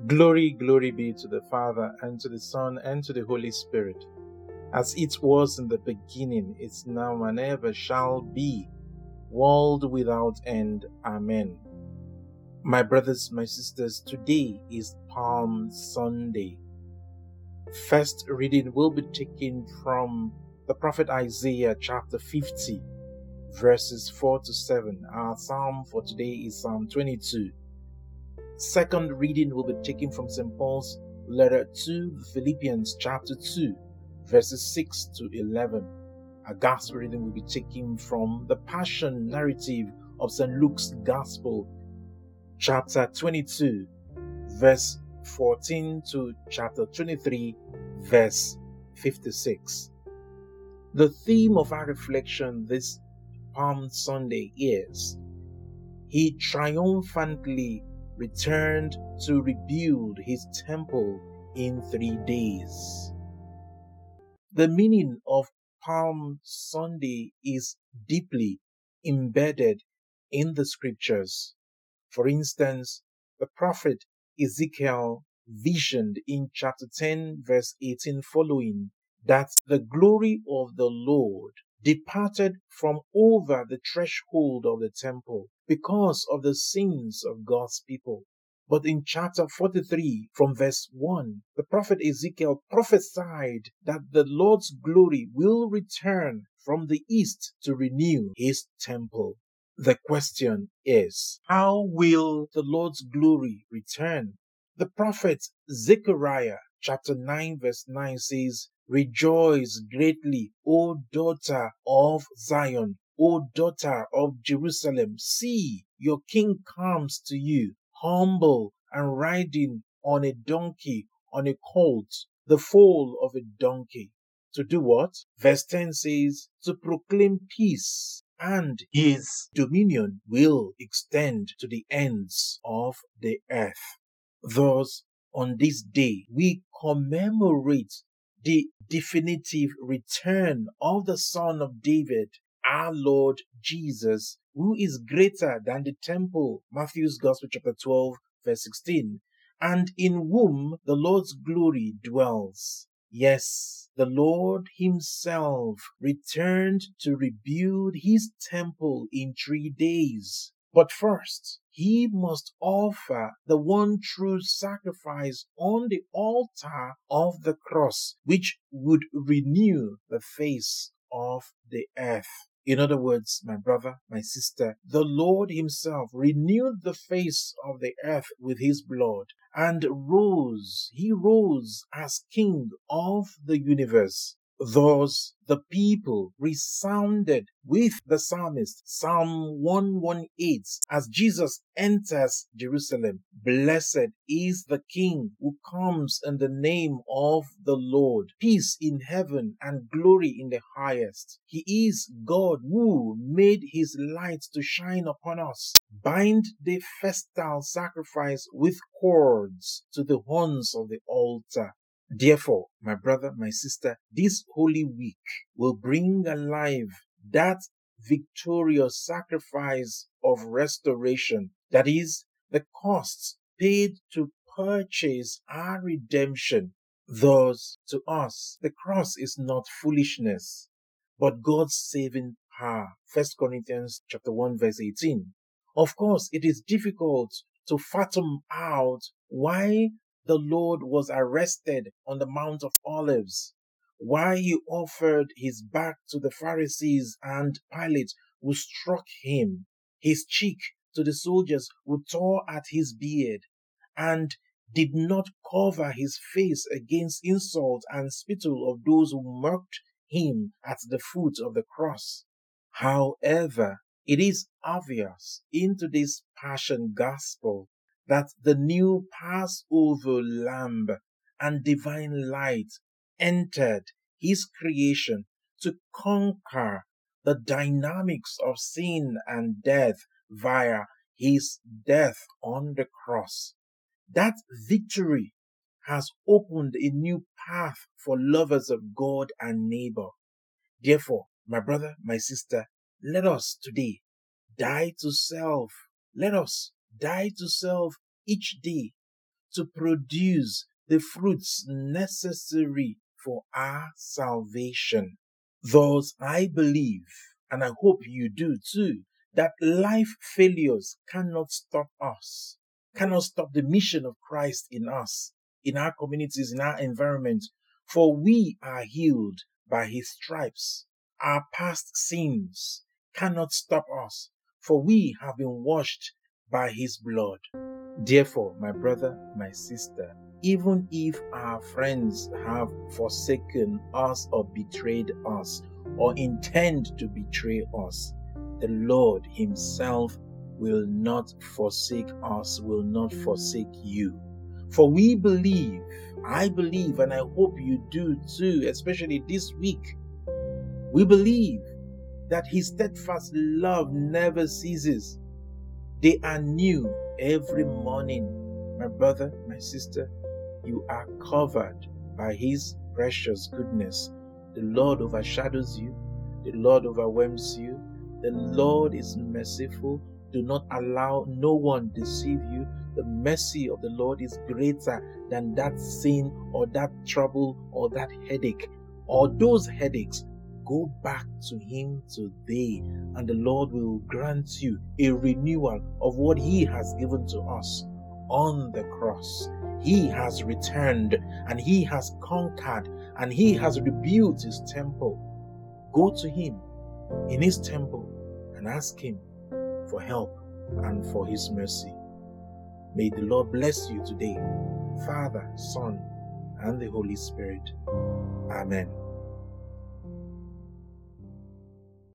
Glory, glory be to the Father, and to the Son, and to the Holy Spirit, as it was in the beginning, is now, and ever shall be, world without end. Amen. My brothers, my sisters, today is Palm Sunday. First reading will be taken from the prophet Isaiah chapter 50, verses 4 to 7. Our psalm for today is Psalm 22. Second reading will be taken from St. Paul's letter to Philippians chapter 2, verses 6 to 11. Our gospel reading will be taken from the Passion narrative of St. Luke's Gospel, chapter 22, verse 14 to chapter 23, verse 56. The theme of our reflection this Palm Sunday is, He triumphantly returned to rebuild his temple in 3 days. The meaning of Palm Sunday is deeply embedded in the scriptures. For instance, the prophet Ezekiel visioned in chapter 10, verse 18 following, that the glory of the Lord departed from over the threshold of the temple because of the sins of God's people. But in chapter 43, from verse 1, the prophet Ezekiel prophesied that the Lord's glory will return from the east to renew his temple. The question is, how will the Lord's glory return? The prophet Zechariah chapter 9 verse 9 says, Rejoice greatly, O daughter of Zion, O daughter of Jerusalem. See, your king comes to you, humble and riding on a donkey, on a colt, the foal of a donkey. To do what? Verse 10 says, to proclaim peace, and his dominion will extend to the ends of the earth. Thus, on this day, we commemorate the definitive return of the Son of David, our Lord Jesus, who is greater than the temple, Matthew's Gospel chapter 12, verse 16, and in whom the Lord's glory dwells. Yes, the Lord himself returned to rebuild his temple in 3 days. But first, he must offer the one true sacrifice on the altar of the cross, which would renew the face of the earth. In other words, my brother, my sister, the Lord himself renewed the face of the earth with his blood and rose. He rose as King of the universe. Thus, the people resounded with the psalmist, Psalm 118, as Jesus enters Jerusalem. Blessed is the King who comes in the name of the Lord. Peace in heaven and glory in the highest. He is God who made his light to shine upon us. Bind the festal sacrifice with cords to the horns of the altar. Therefore, my brother, my sister, this Holy Week will bring alive that victorious sacrifice of restoration, that is, the costs paid to purchase our redemption. Thus, to us, the cross is not foolishness, but God's saving power. 1 Corinthians chapter 1, verse 18. Of course, it is difficult to fathom out why the Lord was arrested on the Mount of Olives, why he offered his back to the Pharisees and Pilate, who struck him, his cheek to the soldiers who tore at his beard, and did not cover his face against insult and spittle of those who mocked him at the foot of the cross. However, it is obvious in today's Passion Gospel that the new Passover Lamb and divine light entered his creation to conquer the dynamics of sin and death via his death on the cross. That victory has opened a new path for lovers of God and neighbor. Therefore, my brother, my sister, let us today die to self. Let us die to self each day to produce the fruits necessary for our salvation. Thus, I believe, and I hope you do too, that life failures cannot stop us, cannot stop the mission of Christ in us, in our communities, in our environment, for we are healed by his stripes. Our past sins cannot stop us, for we have been washed by his blood. Therefore, my brother, my sister, even if our friends have forsaken us or betrayed us or intend to betray us, the Lord himself will not forsake us, will not forsake you. For we believe, I believe, and I hope you do too, especially this week, we believe that his steadfast love never ceases. They are new every morning. My brother, my sister, you are covered by his precious goodness. The Lord overshadows you. The Lord overwhelms you. The Lord is merciful. Do not allow no one deceive you. The mercy of the Lord is greater than that sin or that trouble or that headache or those headaches. Go back to him today, and the Lord will grant you a renewal of what he has given to us on the cross. He has returned, and he has conquered, and he has rebuilt his temple. Go to him in his temple and ask him for help and for his mercy. May the Lord bless you today, Father, Son, and the Holy Spirit. Amen.